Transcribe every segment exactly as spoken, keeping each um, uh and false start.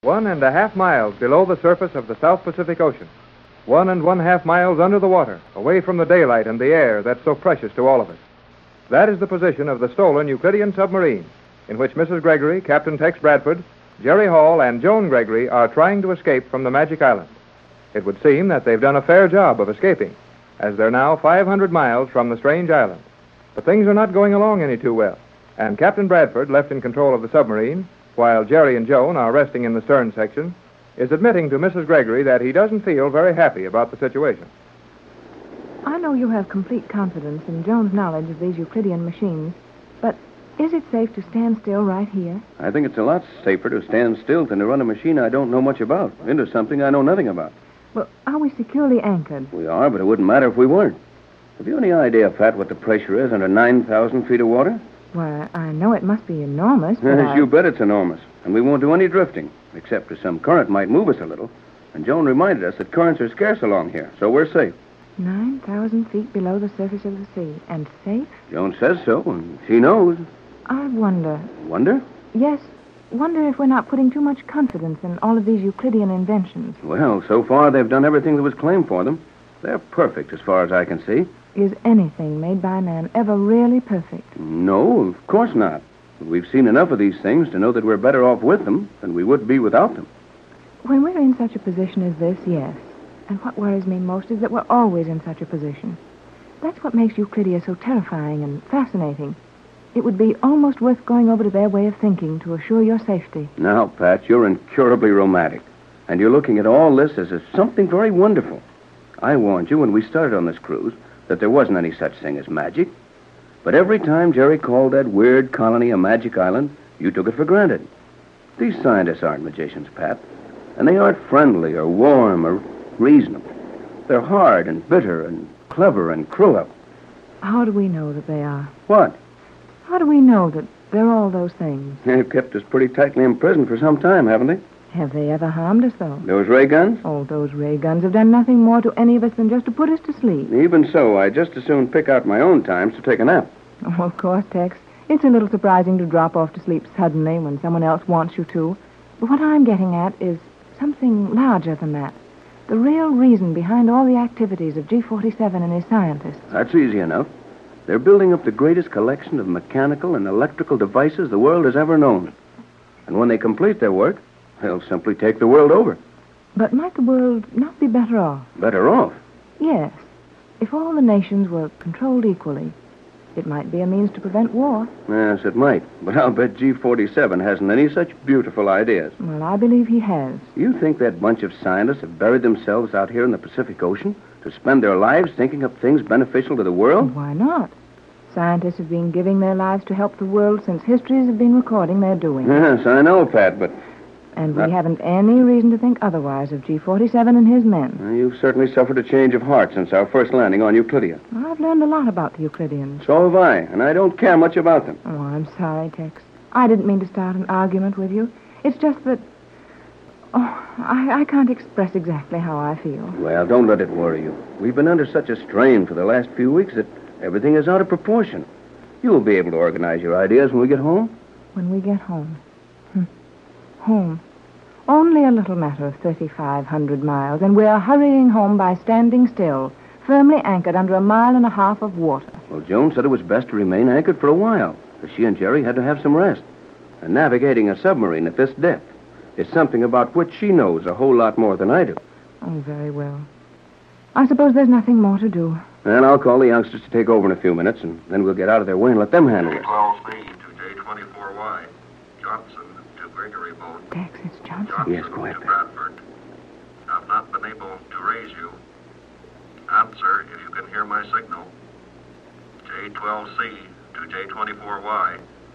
One and a half miles below the surface of the South Pacific Ocean. One and one half miles under the water, away from the daylight and the air that's so precious to all of us. That is the position of the stolen Euclidean submarine, in which Missus Gregory, Captain Tex Bradford, Jerry Hall, and Joan Gregory are trying to escape from the Magic Island. It would seem that they've done a fair job of escaping, as they're now five hundred miles from the strange island. But things are not going along any too well, and Captain Bradford, left in control of the submarine, while Jerry and Joan are resting in the stern section, is admitting to Missus Gregory that he doesn't feel very happy about the situation. I know you have complete confidence in Joan's knowledge of these Euclidean machines, but is it safe to stand still right here? I think it's a lot safer to stand still than to run a machine I don't know much about, into something I know nothing about. Well, are we securely anchored? We are, but it wouldn't matter if we weren't. Have you any idea, Pat, what the pressure is under nine thousand feet of water? Why, I know it must be enormous, but Yes, I... you bet it's enormous. And we won't do any drifting, except as some current might move us a little. And Joan reminded us that currents are scarce along here, so we're safe. nine thousand feet below the surface of the sea, and safe? Joan says so, and she knows. I wonder... Wonder? Yes, wonder if we're not putting too much confidence in all of these Euclidean inventions. Well, so far they've done everything that was claimed for them. They're perfect as far as I can see. Is anything made by man ever really perfect? No, of course not. We've seen enough of these things to know that we're better off with them than we would be without them. When we're in such a position as this, yes. And what worries me most is that we're always in such a position. That's what makes Euclidia so terrifying and fascinating. It would be almost worth going over to their way of thinking to assure your safety. Now, Pat, you're incurably romantic. And you're looking at all this as a, something very wonderful. I warned you when we started on this cruise that there wasn't any such thing as magic. But every time Jerry called that weird colony a magic island, you took it for granted. These scientists aren't magicians, Pat. And they aren't friendly or warm or reasonable. They're hard and bitter and clever and cruel. How do we know that they are? What? How do we know that they're all those things? They've kept us pretty tightly imprisoned for some time, haven't they? Have they ever harmed us, though? Those ray guns? Oh, those ray guns have done nothing more to any of us than just to put us to sleep. Even so, I'd just as soon pick out my own times to take a nap. Oh, of course, Tex. It's a little surprising to drop off to sleep suddenly when someone else wants you to. But what I'm getting at is something larger than that. The real reason behind all the activities of G forty-seven and his scientists. That's easy enough. They're building up the greatest collection of mechanical and electrical devices the world has ever known. And when they complete their work, they'll simply take the world over. But might the world not be better off? Better off? Yes. If all the nations were controlled equally, it might be a means to prevent war. Yes, it might. But I'll bet G forty-seven hasn't any such beautiful ideas. Well, I believe he has. You think that bunch of scientists have buried themselves out here in the Pacific Ocean to spend their lives thinking up things beneficial to the world? Why not? Scientists have been giving their lives to help the world since histories have been recording their doing. Yes, I know, Pat, but... And we Not... haven't any reason to think otherwise of G forty-seven and his men. Well, you've certainly suffered a change of heart since our first landing on Euclidia. I've learned a lot about the Euclideans. So have I, and I don't care much about them. Oh, I'm sorry, Tex. I didn't mean to start an argument with you. It's just that... Oh, I, I can't express exactly how I feel. Well, don't let it worry you. We've been under such a strain for the last few weeks that everything is out of proportion. You'll be able to organize your ideas when we get home. When we get home. Hm. Home. Only a little matter of thirty-five hundred miles, and we're hurrying home by standing still, firmly anchored under a mile and a half of water. Well, Joan said it was best to remain anchored for a while, because she and Jerry had to have some rest. And navigating a submarine at this depth is something about which she knows a whole lot more than I do. Oh, very well. I suppose there's nothing more to do. And I'll call the youngsters to take over in a few minutes, and then we'll get out of their way and let them handle it. J twelve C to J twenty-four Y. Johnson to Gregory Boat. Tex, it's Johnson. Johnson Yes, go ahead, to Pat. Bradford. I've not been able to raise you. Answer if you can hear my signal. J twelve C to J twenty-four Y.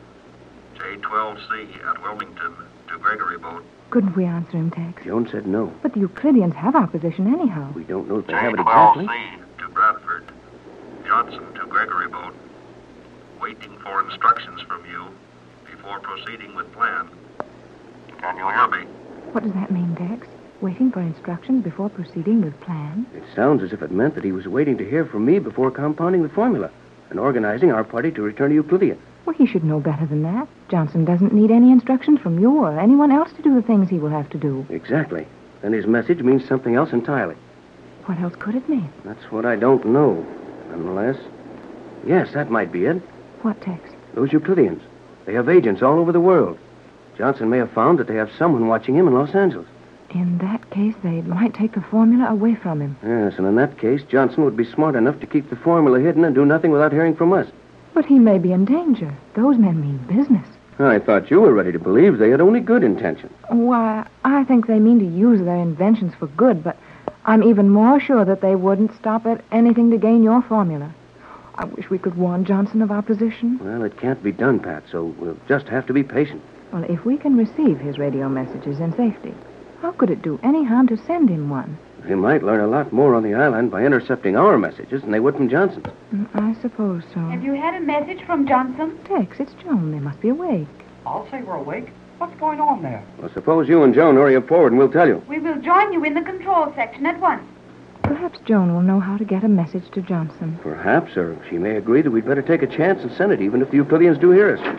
J twelve C at Wilmington to Gregory Boat. Couldn't we answer him, Tex? Joan said no. But the Euclideans have our position anyhow. We don't know if they have it J twelve C exactly. to Bradford. Johnson to Gregory Boat. Waiting for instructions from you before proceeding with plan. Can you hear me? What does that mean, Tex? Waiting for instructions before proceeding with plan? It sounds as if it meant that he was waiting to hear from me before compounding the formula and organizing our party to return to Euclidia. Well, he should know better than that. Johnson doesn't need any instructions from you or anyone else to do the things he will have to do. Exactly. Then his message means something else entirely. What else could it mean? That's what I don't know. Nonetheless, yes, that might be it. What, Tex? Those Euclideans. They have agents all over the world. Johnson may have found that they have someone watching him in Los Angeles. In that case, they might take the formula away from him. Yes, and in that case, Johnson would be smart enough to keep the formula hidden and do nothing without hearing from us. But he may be in danger. Those men mean business. I thought you were ready to believe they had only good intentions. Why, I think they mean to use their inventions for good, but I'm even more sure that they wouldn't stop at anything to gain your formula. I wish we could warn Johnson of our position. Well, it can't be done, Pat, so we'll just have to be patient. Well, if we can receive his radio messages in safety, how could it do any harm to send him one? They might learn a lot more on the island by intercepting our messages than they would from Johnson's. Mm, I suppose so. Have you had a message from Johnson? Tex, it's Joan. They must be awake. I'll say we're awake. What's going on there? Well, suppose you and Joan hurry up forward and we'll tell you. We will join you in the control section at once. Perhaps Joan will know how to get a message to Johnson. Perhaps, or she may agree that we'd better take a chance and send it, even if the Euclideans do hear us.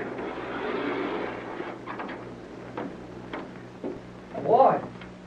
Boy,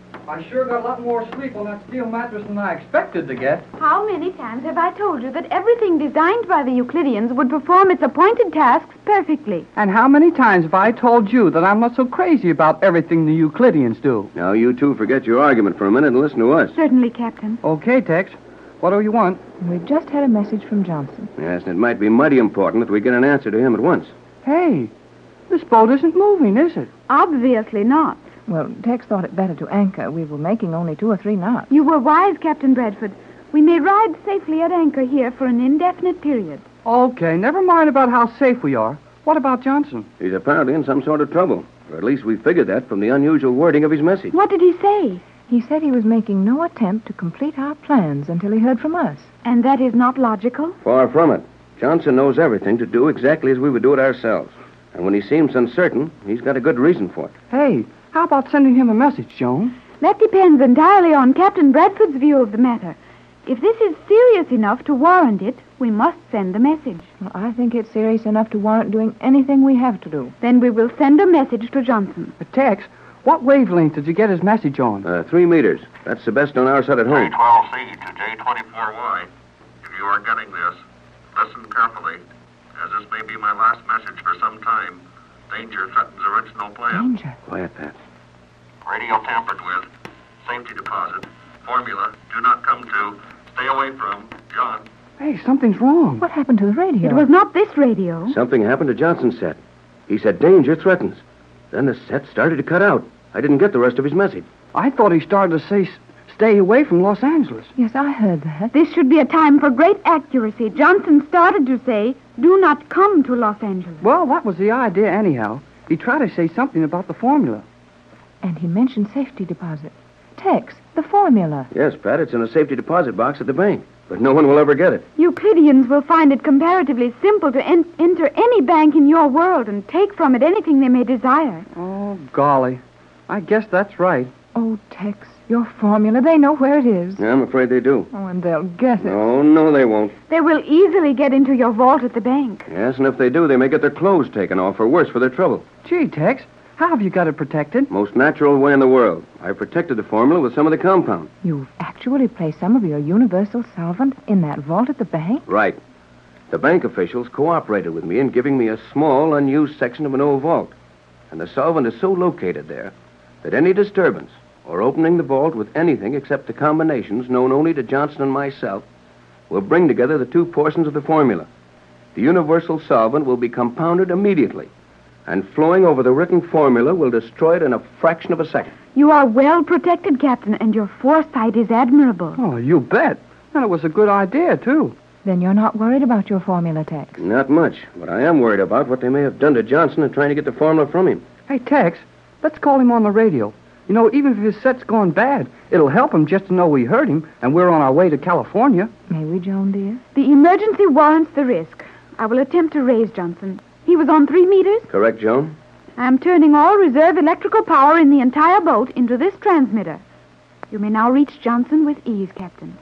I sure got a lot more sleep on that steel mattress than I expected to get. How many times have I told you that everything designed by the Euclideans would perform its appointed tasks perfectly? And how many times have I told you that I'm not so crazy about everything the Euclideans do? Now, you two forget your argument for a minute and listen to us. Certainly, Captain. Okay, Tex. What do you want? We've just had a message from Johnson. Yes, and it might be mighty important that we get an answer to him at once. Hey, this boat isn't moving, is it? Obviously not. Well, Tex thought it better to anchor. We were making only two or three knots. You were wise, Captain Bradford. We may ride safely at anchor here for an indefinite period. Okay, never mind about how safe we are. What about Johnson? He's apparently in some sort of trouble. Or at least we figured that from the unusual wording of his message. What did he say? He said he was making no attempt to complete our plans until he heard from us. And that is not logical? Far from it. Johnson knows everything to do exactly as we would do it ourselves. And when he seems uncertain, he's got a good reason for it. Hey, how about sending him a message, Joan? That depends entirely on Captain Bradford's view of the matter. If this is serious enough to warrant it, we must send the message. Well, I think it's serious enough to warrant doing anything we have to do. Then we will send a message to Johnson. Uh, Tex, what wavelength did you get his message on? Uh, three meters. That's the best on our side at home. J twelve C to J twenty-four Y. If you are getting this, listen carefully, as this may be my last message for some time. Danger threatens original plan. Danger. Quiet, Pat. Radio tampered with. Safety deposit. Formula. Do not come to. Stay away from. John. Hey, something's wrong. What happened to the radio? It was not this radio. Something happened to Johnson's set. He said danger threatens. Then the set started to cut out. I didn't get the rest of his message. I thought he started to say s- stay away from Los Angeles. Yes, I heard that. This should be a time for great accuracy. Johnson started to say, do not come to Los Angeles. Well, that was the idea anyhow. He tried to say something about the formula. And he mentioned safety deposit. Tex, the formula. Yes, Pat, it's in a safety deposit box at the bank. But no one will ever get it. Euclideans will find it comparatively simple to en- enter any bank in your world and take from it anything they may desire. Oh, golly. I guess that's right. Oh, Tex, your formula. They know where it is. Yeah, I'm afraid they do. Oh, and they'll guess it. No, no, they won't. They will easily get into your vault at the bank. Yes, and if they do, they may get their clothes taken off, or worse, for their trouble. Gee, Tex, how have you got it protected? Most natural way in the world. I protected the formula with some of the compound. You've actually placed some of your universal solvent in that vault at the bank? Right. The bank officials cooperated with me in giving me a small, unused section of an old vault. And the solvent is so located there that any disturbance or opening the vault with anything except the combinations known only to Johnson and myself will bring together the two portions of the formula. The universal solvent will be compounded immediately, and flowing over the written formula will destroy it in a fraction of a second. You are well protected, Captain, and your foresight is admirable. Oh, you bet. And it was a good idea, too. Then you're not worried about your formula, Tex. Not much, but I am worried about what they may have done to Johnson in trying to get the formula from him. Hey, Tex, let's call him on the radio. You know, even if his set's gone bad, it'll help him just to know we heard him and we're on our way to California. May we, Joan, dear? The emergency warrants the risk. I will attempt to raise Johnson. He was on three meters. Correct, Joan? I am turning all reserve electrical power in the entire boat into this transmitter. You may now reach Johnson with ease, Captain.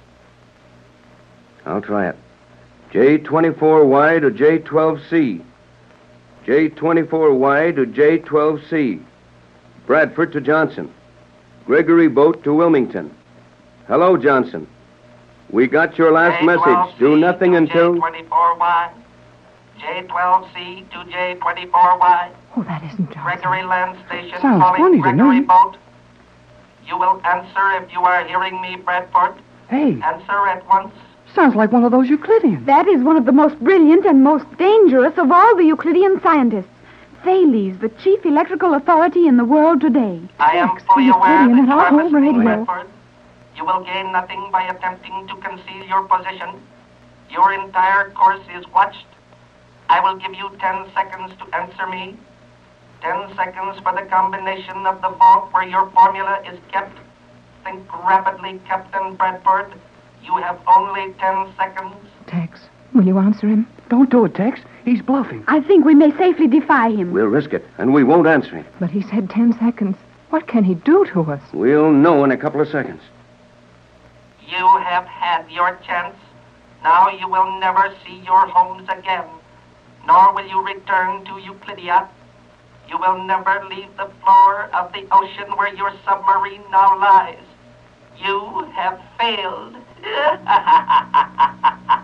I'll try it. J twenty-four Y to J twelve C. J twenty-four Y to J twelve C. Bradford to Johnson. Gregory Boat to Wilmington. Hello, Johnson. We got your last message. Do nothing until... J twenty-four Y. J twelve C to J twenty-four Y. Oh, that isn't Johnson. Gregory Land Station Sounds calling funny to Gregory me. Boat. You will answer if you are hearing me, Bradford. Hey, Answer at once. sounds like one of those Euclideans. That is one of the most brilliant and most dangerous of all the Euclidean scientists. Thales, the chief electrical authority in the world today. I am Thanks, fully the aware that Euclidean you at are our home listening, radio. Bradford. You will gain nothing by attempting to conceal your position. Your entire course is watched. I will give you ten seconds to answer me. Ten seconds for the combination of the vault where your formula is kept. Think rapidly, Captain Bradford. You have only ten seconds. Tex, will you answer him? Don't do it, Tex. He's bluffing. I think we may safely defy him. We'll risk it, and we won't answer him. But he said ten seconds. What can he do to us? We'll know in a couple of seconds. You have had your chance. Now you will never see your homes again, nor will you return to Euclidia. You will never leave the floor of the ocean where your submarine now lies. You have failed.